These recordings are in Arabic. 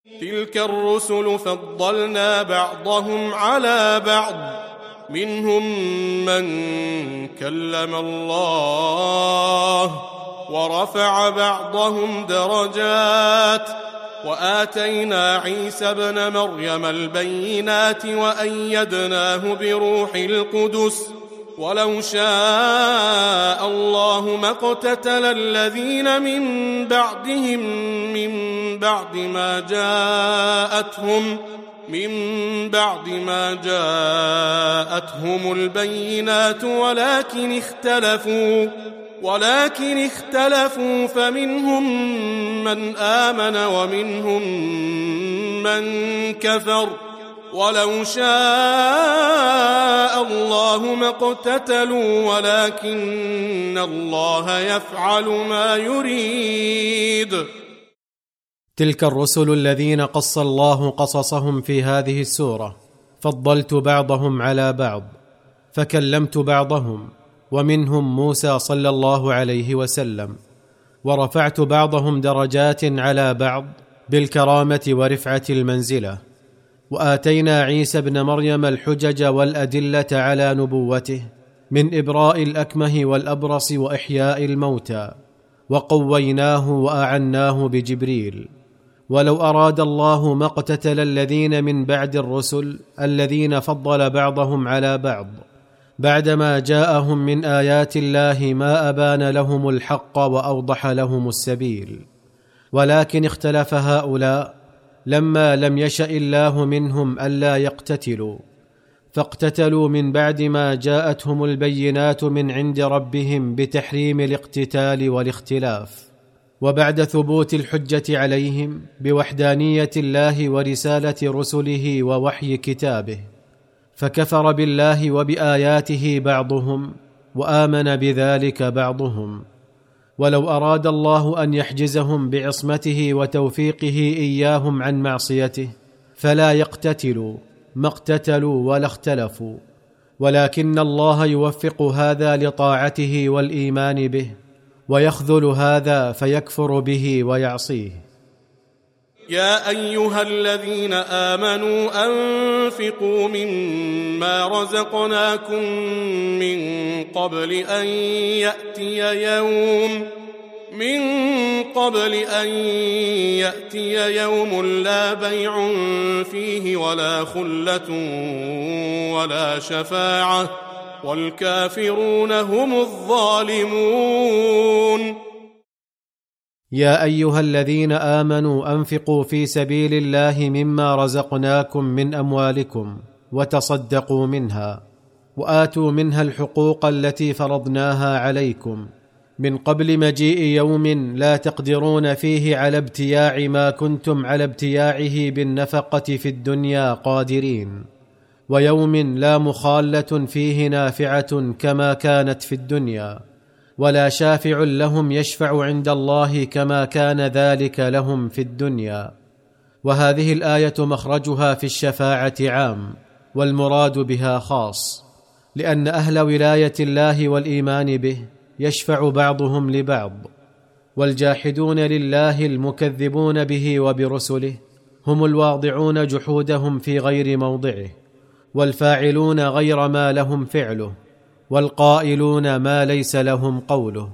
تلك الرسل فضلنا بعضهم على بعض منهم من كلم الله ورفع بعضهم درجات وآتينا عيسى ابن مريم البينات وأيدناه بروح القدس ولو شاء الله ما اقتتل الذين من بعدهم من بعد ما جاءتهم البينات ولكن اختلفوا فمنهم من آمن ومنهم من كفر ولو شاء الله ما اقتتلوا ولكن الله يفعل ما يريد. تلك الرسل الذين قص الله قصصهم في هذه السورة فضلت بعضهم على بعض، فكلمت بعضهم، ومنهم موسى صلى الله عليه وسلم، ورفعت بعضهم درجات على بعض بالكرامة ورفعة المنزلة، وآتينا عيسى ابن مريم الحجج والأدلة على نبوته من إبراء الأكمه والأبرص وإحياء الموتى، وقويناه وأعناه بجبريل. ولو أراد الله ما اقتتل الذين من بعد الرسل الذين فضل بعضهم على بعض بعدما جاءهم من آيات الله ما أبان لهم الحق وأوضح لهم السبيل، ولكن اختلف هؤلاء لما لم يشأ الله منهم ألا يقتتلوا، فاقتتلوا من بعد ما جاءتهم البينات من عند ربهم بتحريم الاقتتال والاختلاف، وبعد ثبوت الحجة عليهم بوحدانية الله ورسالة رسله ووحي كتابه، فكفر بالله وبآياته بعضهم وآمن بذلك بعضهم. ولو أراد الله أن يحجزهم بعصمته وتوفيقه إياهم عن معصيته فلا يقتتلوا ما اقتتلوا ولا اختلفوا، ولكن الله يوفق هذا لطاعته والإيمان به، ويخذل هذا فيكفر به ويعصيه. يا أيها الذين آمنوا أنفقوا مما رزقناكم من قبل أن يأتي يوم لا بيع فيه ولا خلة ولا شفاعة والكافرون هم الظالمون. يا أيها الذين آمنوا أنفقوا في سبيل الله مما رزقناكم من أموالكم وتصدقوا منها، وآتوا منها الحقوق التي فرضناها عليكم من قبل مجيء يوم لا تقدرون فيه على ابتياع ما كنتم على ابتياعه بالنفقة في الدنيا قادرين، ويوم لا مخالة فيه نافعة كما كانت في الدنيا، ولا شافع لهم يشفع عند الله كما كان ذلك لهم في الدنيا. وهذه الآية مخرجها في الشفاعة عام، والمراد بها خاص، لأن أهل ولاية الله والإيمان به يشفع بعضهم لبعض، والجاحدون لله المكذبون به وبرسله هم الواضعون جحودهم في غير موضعه، والفاعلون غير ما لهم فعله، والقائلون ما ليس لهم قوله.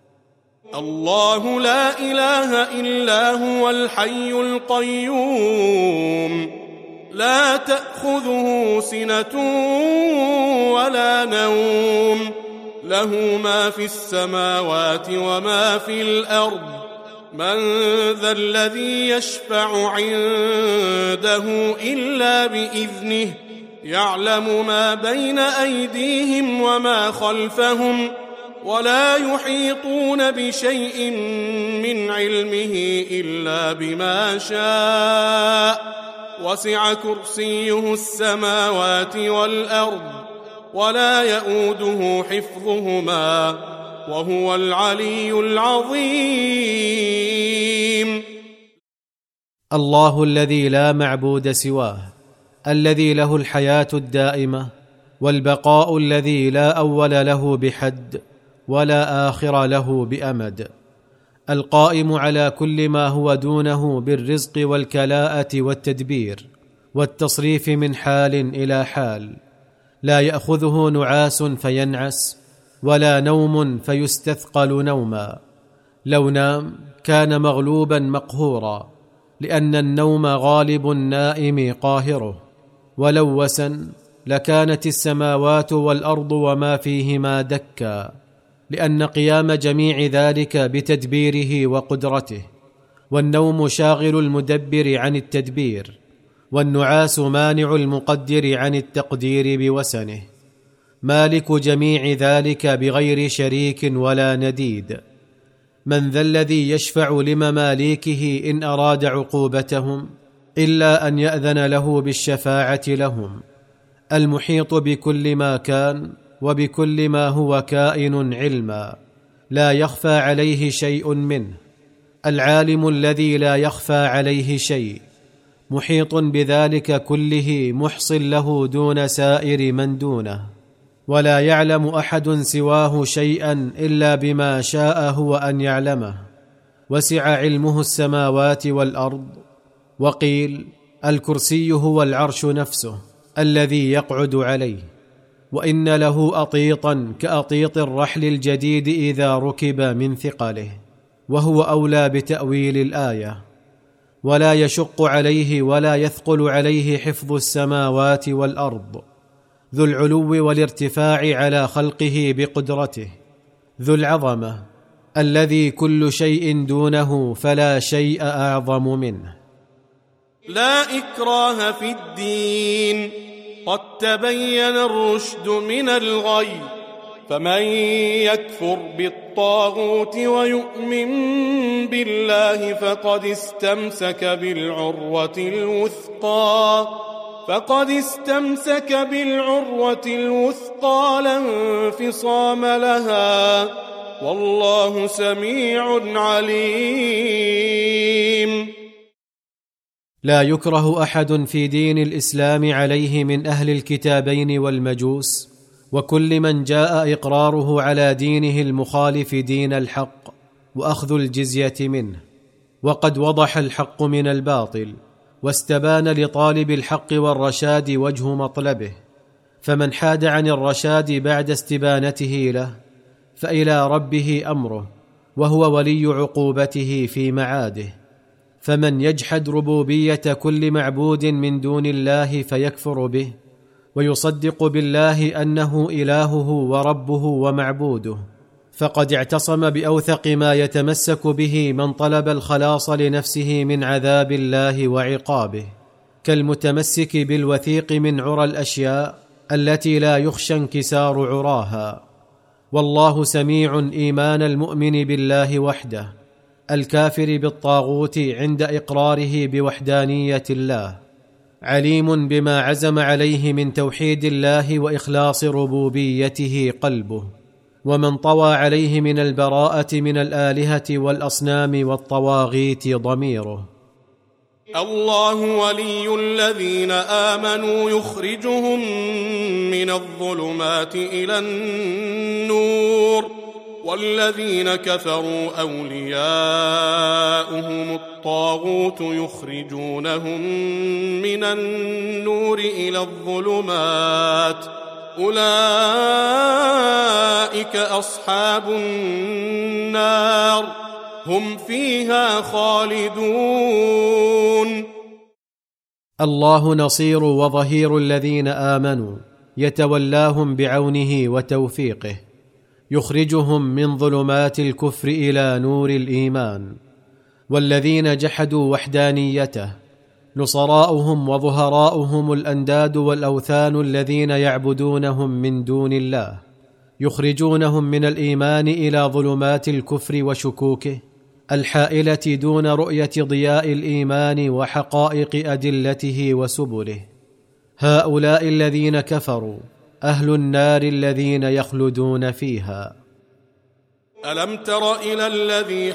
الله لا إله إلا هو الحي القيوم لا تأخذه سنة ولا نوم، له ما في السماوات وما في الأرض، من ذا الذي يشفع عنده إلا بإذنه، يعلم ما بين أيديهم وما خلفهم، ولا يحيطون بشيء من علمه إلا بما شاء، وسع كرسيه السماوات والأرض ولا يؤوده حفظهما وهو العلي العظيم. الله الذي لا معبود سواه، الذي له الحياة الدائمة والبقاء الذي لا أول له بحد ولا آخر له بأمد، القائم على كل ما هو دونه بالرزق والكلاءة والتدبير والتصريف من حال إلى حال، لا يأخذه نعاس فينعس ولا نوم فيستثقل نوما. لو نام كان مغلوبا مقهورا، لأن النوم غالب النائم قاهره. ولو وسن لكانت السماوات والأرض وما فيهما دكا، لأن قيام جميع ذلك بتدبيره وقدرته. والنوم شاغل المدبر عن التدبير، والنعاس مانع المقدر عن التقدير بوسنه، مالك جميع ذلك بغير شريك ولا نديد. من ذا الذي يشفع لمماليكه إن أراد عقوبتهم إلا أن يأذن له بالشفاعة لهم، المحيط بكل ما كان وبكل ما هو كائن علما، لا يخفى عليه شيء منه، العالم الذي لا يخفى عليه شيء، محيط بذلك كله، محص له دون سائر من دونه، ولا يعلم أحد سواه شيئا إلا بما شاء هو أن يعلمه، وسع علمه السماوات والأرض. وقيل الكرسي هو العرش نفسه الذي يقعد عليه، وإن له أطيطا كأطيط الرحل الجديد إذا ركب من ثقله، وهو أولى بتأويل الآية. ولا يشق عليه ولا يثقل عليه حفظ السماوات والأرض، ذو العلو والارتفاع على خلقه بقدرته، ذو العظمة الذي كل شيء دونه فلا شيء أعظم منه. لا إكراه في الدين، قد تبين الرشد من الغي، فمن يكفر بالطاغوت ويؤمن بالله فقد استمسك بالعروة الوثقى لا انفصام لها، والله سميع عليم. لا يكره أحد في دين الإسلام عليه من أهل الكتابين والمجوس، وكل من جاء إقراره على دينه المخالف دين الحق وأخذ الجزية منه. وقد وضح الحق من الباطل، واستبان لطالب الحق والرشاد وجه مطلبه، فمن حاد عن الرشاد بعد استبانته له فإلى ربه أمره، وهو ولي عقوبته في معاده. فمن يجحد ربوبية كل معبود من دون الله فيكفر به، ويصدق بالله أنه إلهه وربه ومعبوده، فقد اعتصم بأوثق ما يتمسك به من طلب الخلاص لنفسه من عذاب الله وعقابه، كالمتمسك بالوثيق من عرى الأشياء التي لا يخشى انكسار عراها. والله سميع إيمان المؤمن بالله وحده، الكافر بالطاغوت عند إقراره بوحدانية الله، عليم بما عزم عليه من توحيد الله وإخلاص ربوبيته قلبه، ومن طوى عليه من البراءة من الآلهة والأصنام والطواغيت ضميره. الله ولي الذين آمنوا يخرجهم من الظلمات إلى النور، والذين كفروا أولياؤهم الطاغوت يخرجونهم من النور إلى الظلمات، أولئك أصحاب النار هم فيها خالدون. الله نصير وظهير الذين آمنوا، يتولاهم بعونه وتوفيقه، يخرجهم من ظلمات الكفر إلى نور الإيمان. والذين جحدوا وحدانيته نصراؤهم وظهراؤهم الأنداد والأوثان الذين يعبدونهم من دون الله، يخرجونهم من الإيمان إلى ظلمات الكفر وشكوكه الحائلة دون رؤية ضياء الإيمان وحقائق أدلته وسبله. هؤلاء الذين كفروا أهل النار الذين يخلدون فيها. ألم تر إلى الذي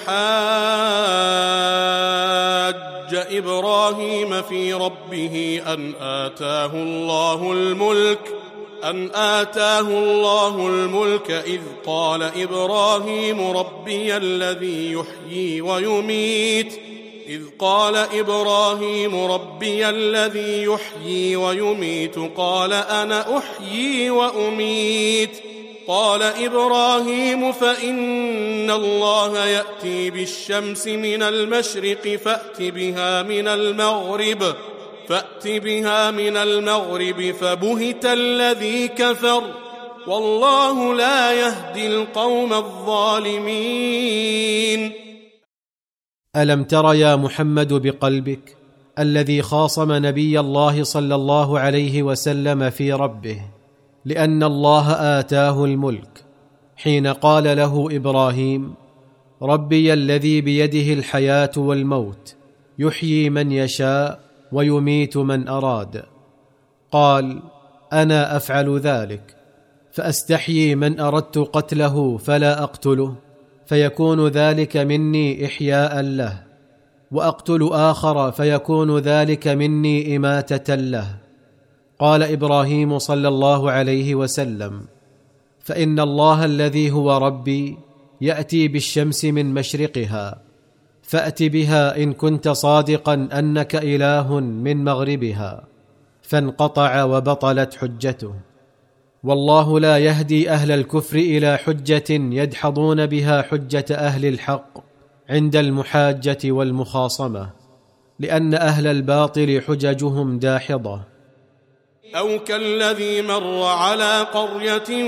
حاج إبراهيم في ربه أن آتاه الله الملك أن آتاه الله الملك إذ قال إبراهيم ربي الذي يحيي ويميت قال أنا أحيي وأميت. قال إبراهيم فإن الله يأتي بالشمس من المشرق فأت بها من المغرب فبهت الذي كفر والله لا يهدي القوم الظالمين. ألم تر يا محمد بقلبك الذي خاصم نبي الله صلى الله عليه وسلم في ربه لأن الله آتاه الملك حين قال له إبراهيم ربي الذي بيده الحياة والموت يحيي من يشاء ويميت من أراد. قال أنا أفعل ذلك، فأستحيي من أردت قتله فلا أقتله فيكون ذلك مني إحياء له، وأقتل آخر فيكون ذلك مني إماتة له. قال إبراهيم صلى الله عليه وسلم فإن الله الذي هو ربي يأتي بالشمس من مشرقها فأت بها إن كنت صادقا أنك إله من مغربها، فانقطع وبطلت حجته. والله لا يهدي أهل الكفر إلى حجة يدحضون بها حجة أهل الحق عند المحاجة والمخاصمة، لأن أهل الباطل حججهم داحضة. أو كالذي مر على قرية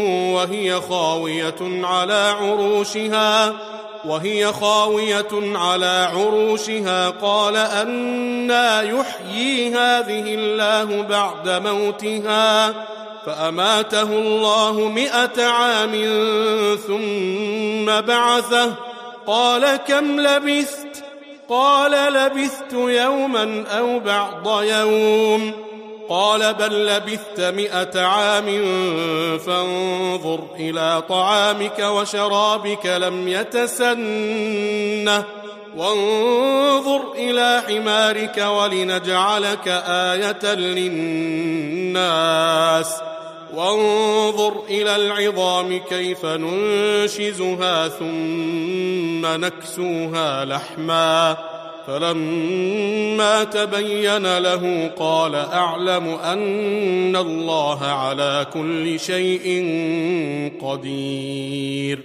وهي خاوية على عروشها قال أنى يحيي هذه الله بعد موتها فأماته الله 100 عام ثم بعثه قال كم لبثت؟ قال لبثت يوما أو بعض يوم. قال بل لبثت 100 عام فانظر إلى طعامك وشرابك لم يتسنه وانظر إلى حمارك ولنجعلك آية للناس وانظر إلى العظام كيف ننشزها ثم نكسوها لحما فلما تبين له قال أعلم أن الله على كل شيء قدير.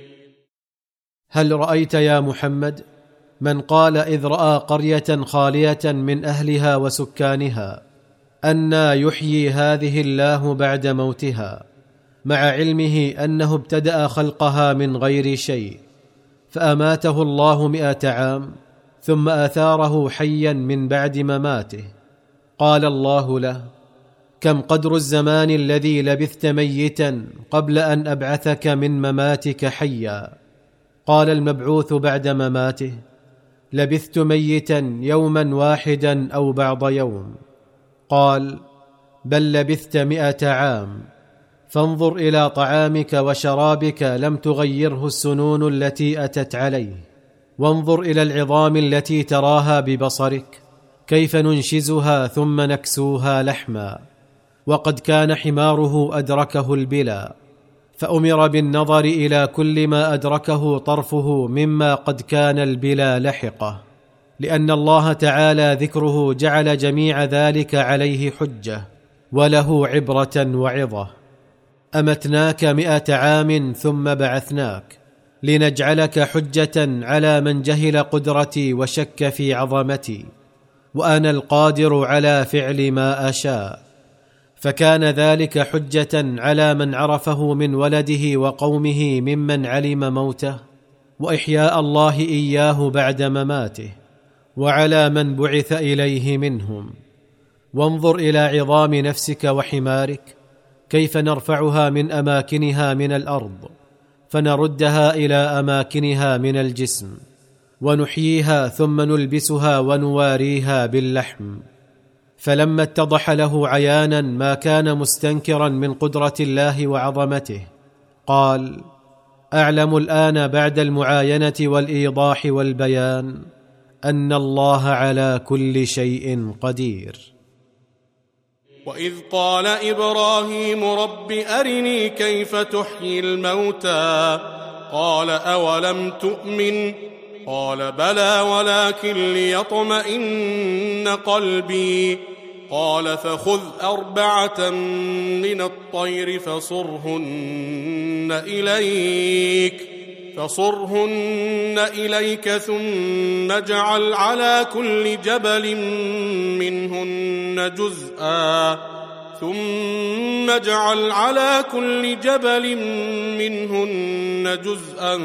هل رأيت يا محمد من قال إذ رأى قرية خالية من أهلها وسكانها أنى يحيي هذه الله بعد موتها، مع علمه أنه ابتدأ خلقها من غير شيء فأماته الله 100 عام ثم آثاره حيا من بعد مماته؟ قال الله له كم قدر الزمان الذي لبثت ميتا قبل أن أبعثك من مماتك حيا؟ قال المبعوث بعد مماته لبثت ميتا يوما واحدا أو بعض يوم. قال بل لبثت 100 عام. فانظر إلى طعامك وشرابك لم تغيره السنون التي أتت عليه، وانظر إلى العظام التي تراها ببصرك كيف ننشزها ثم نكسوها لحما. وقد كان حماره أدركه البلا، فأمر بالنظر إلى كل ما أدركه طرفه مما قد كان البلا لحقه، لأن الله تعالى ذكره جعل جميع ذلك عليه حجة وله عبرة وعظة. أمتناك 100 عام ثم بعثناك لنجعلك حجة على من جهل قدرتي وشك في عظمتي، وأنا القادر على فعل ما أشاء. فكان ذلك حجة على من عرفه من ولده وقومه ممن علم موته وإحياء الله إياه بعد مماته، وعلى من بعث إليه منهم. وانظر إلى عظام نفسك وحمارك كيف نرفعها من أماكنها من الأرض فنردها إلى أماكنها من الجسم، ونحييها ثم نلبسها ونواريها باللحم. فلما اتضح له عيانا ما كان مستنكرا من قدرة الله وعظمته قال أعلم الآن بعد المعاينة والإيضاح والبيان أن الله على كل شيء قدير. وإذ قال إبراهيم رب أرني كيف تحيي الموتى قال أولم تؤمن قال بلى ولكن ليطمئن قلبي قال فخذ 4 من الطير فصرهن إليك ثم اجعل على كل جبل منهن جزءا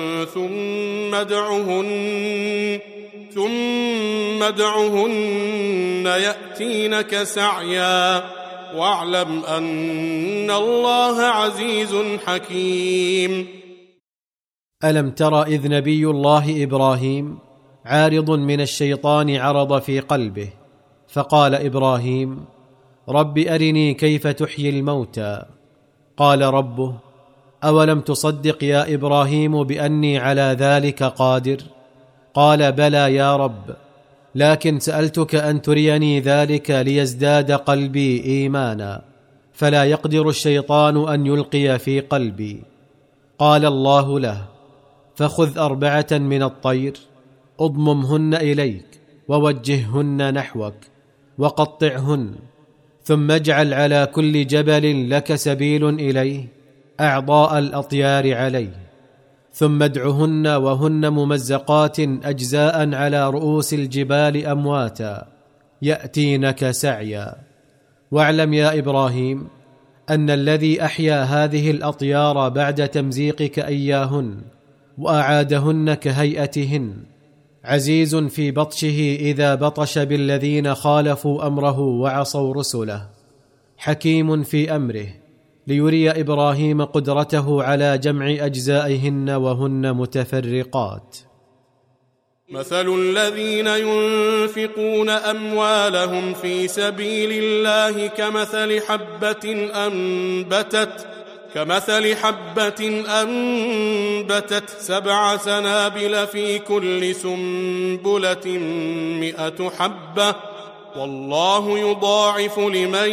ثم ادعهن يأتينك سعيا واعلم أن الله عزيز حكيم. ألم تر إذ نبي الله إبراهيم عارض من الشيطان عرض في قلبه فقال إبراهيم رب أرني كيف تحيي الموتى قال ربه أولم تصدق يا إبراهيم بأني على ذلك قادر قال بلى يا رب لكن سألتك أن تريني ذلك ليزداد قلبي إيمانا فلا يقدر الشيطان أن يلقي في قلبي. قال الله له فخذ 4 من الطير اضممهن إليك ووجههن نحوك وقطعهن ثم اجعل على كل جبل لك سبيل إليه أعضاء الأطيار عليه ثم ادعهن وهن ممزقات أجزاء على رؤوس الجبال أمواتا يأتينك سعيا واعلم يا إبراهيم أن الذي أحيا هذه الأطيار بعد تمزيقك إياهن وأعادهن كهيئتهن عزيز في بطشه إذا بطش بالذين خالفوا أمره وعصوا رسله حكيم في أمره ليري إبراهيم قدرته على جمع أجزائهن وهن متفرقات. مثل الذين ينفقون أموالهم في سبيل الله كمثل حبة أنبتت 7 سنابل في كل سنبلة 100 حبة والله يضاعف لمن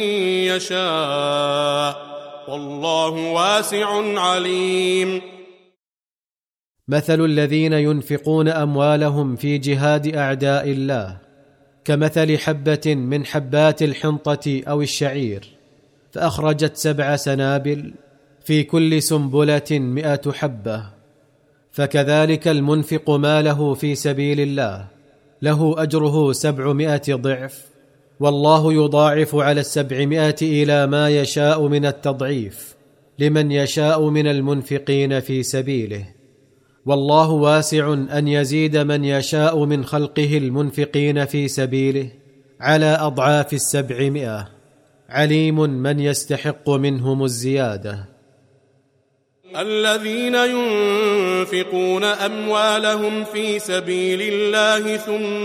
يشاء والله واسع عليم. مثل الذين ينفقون أموالهم في جهاد أعداء الله كمثل حبة من حبات الحنطة أو الشعير فأخرجت 7 سنابل في كل سنبلة 100 حبة فكذلك المنفق ماله في سبيل الله له أجره 700 ضعف والله يضاعف على 700 إلى ما يشاء من التضعيف لمن يشاء من المنفقين في سبيله والله واسع أن يزيد من يشاء من خلقه المنفقين في سبيله على أضعاف 700 عليم من يستحق منهم الزيادة. الذين ينفقون أموالهم في سبيل الله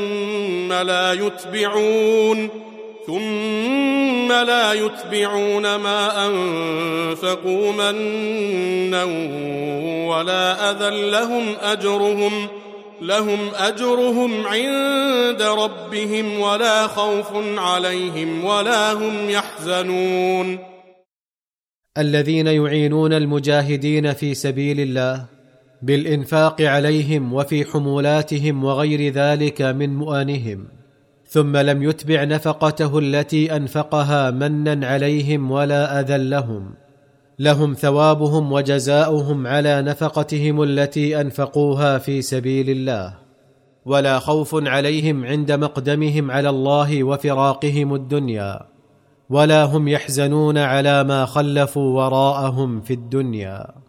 ثم لا يتبعون ما أنفقوا منا ولا أذى لهم أجرهم عند ربهم ولا خوف عليهم ولا هم يحزنون. الذين يعينون المجاهدين في سبيل الله بالإنفاق عليهم وفي حمولاتهم وغير ذلك من مؤانهم ثم لم يتبع نفقته التي أنفقها منا عليهم ولا أذى لهم ثوابهم وجزاؤهم على نفقتهم التي أنفقوها في سبيل الله ولا خوف عليهم عند مقدمهم على الله وفراقهم الدنيا ولا هم يحزنون على ما خلفوا وراءهم في الدنيا.